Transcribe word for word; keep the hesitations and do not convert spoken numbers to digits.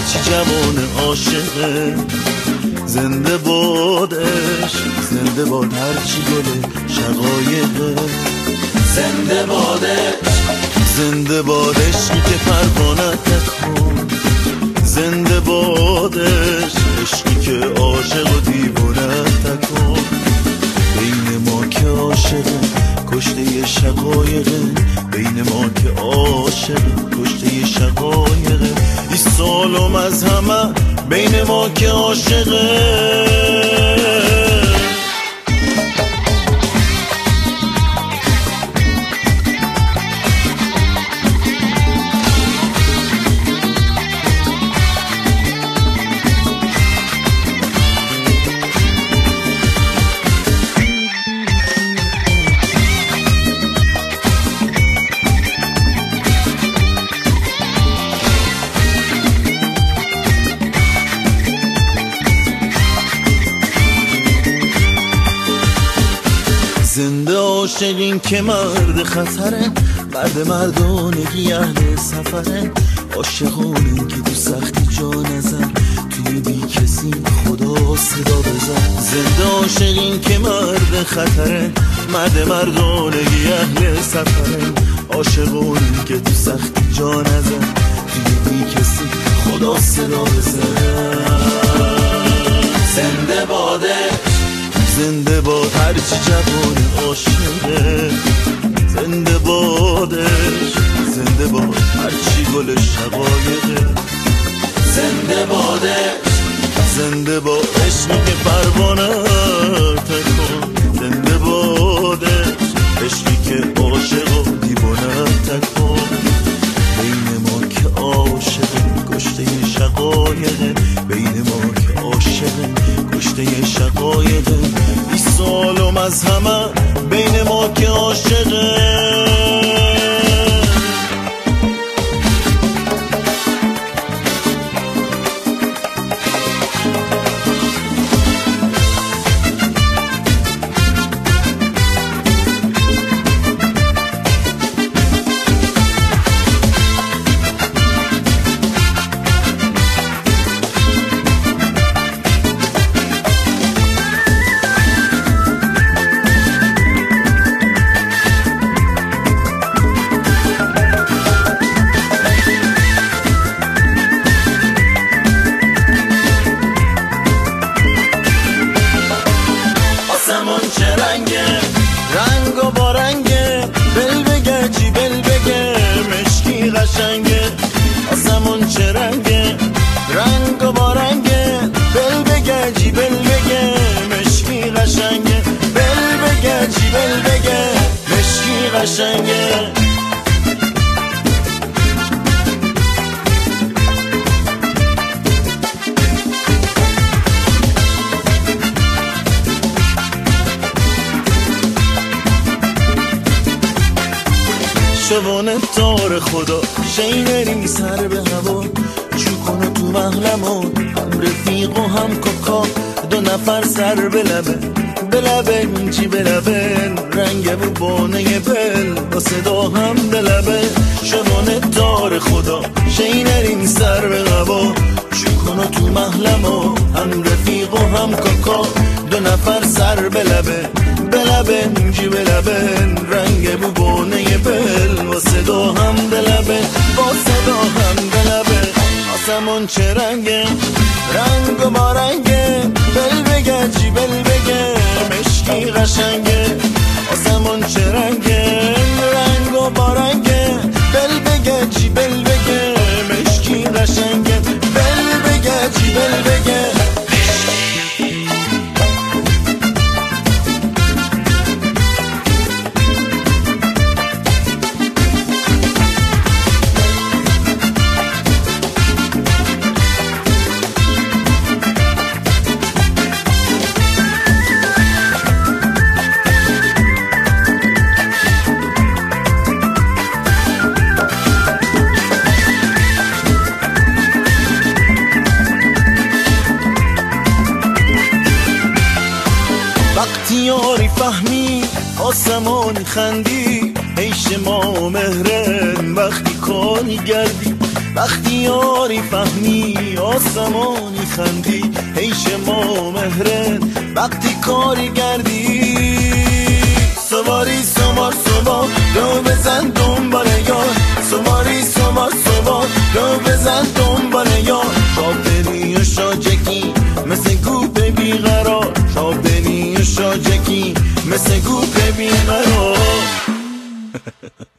هرچی جوان عاشقه. زنده بادش زنده باد هرچی گل شقایقه. زنده بادش زنده بادش که پروانه تکن. زنده بادش عشقی که عاشق و دیوانه تکن. بین ما که عاشقه کشته شقایقه. بین ما که عاشقه کشته شقایقه. ای سالم از همه بین ما که عاشقه. زنده عاشقین که مرد خطره. مرد مردانگی اهل سفره. عاشقانین که تو سختی جا نزن. توی بی کسی خدا صدا بزن. زنده عاشقین که مرد خطره. مرد مردانگی اهل سفره. عاشقانین که تو سختی جا نزن. توی بی کسی خدا صدا بزن. زنده باده زنده باد هرچی جوان عاشقه. زنده بادش زنده باد هرچی گل شقایقه. زنده بادش زنده باد عشقی که پروانه تکن. زنده بادش عشقی که عاشق و دیوانه تکن. بین ما که عاشقه کشته شقایقه. بین ما که عاشقه کشته شقایقه. ای سالم از همه بین ما که عاشقه. رنگ و با رنگه بل بگه چی بل بگه مشکی قشنگه. آسمون چه رنگه رنگ و با رنگه بل بگه چی بل بگه مشکی قشنگه. بل بگه چی بل بگه مشکی قشنگه. شوانه تار خدا شینری سر به هوا. چو کنه تو محلمون هم رفیق و هم کاکا. دو نفر سر به لبه به لبه چی به لبه. رنگ بو بانه بل با صدا هم به لبه. شوانه تار خدا شینری سر به هوا. چو کنه تو محلمون هم رفیق و هم کاکا. دو نفر سر به لبه به لبه چی به لبه. رنگ بو بانه بل با صدا هم به لبه. با صدا هم به لبه. آسمون چه رنگه رنگ و با رنگه بل بگه چی بل بگه مشکی قشنگه. آسمون چه رنگه رنگ و با رنگه بل بگه چی بل بگه مشکی قشنگه. بل بگه چی بل بگه. یاری فهمی آسمانی خندی. عیش ما مهرن وقتی کانی گردی. وقتی یاری فهمی آسمانی خندی حیش ما مهرن وقتی کاری گردی سواری سوار سوار رو بزن دنبال یار سواری سوار سوار رو بزن دنبال یار شابدنی و شاجکی مثل گوپ بیقرار شابدنی و شاجکی مثل گوپ بیقرار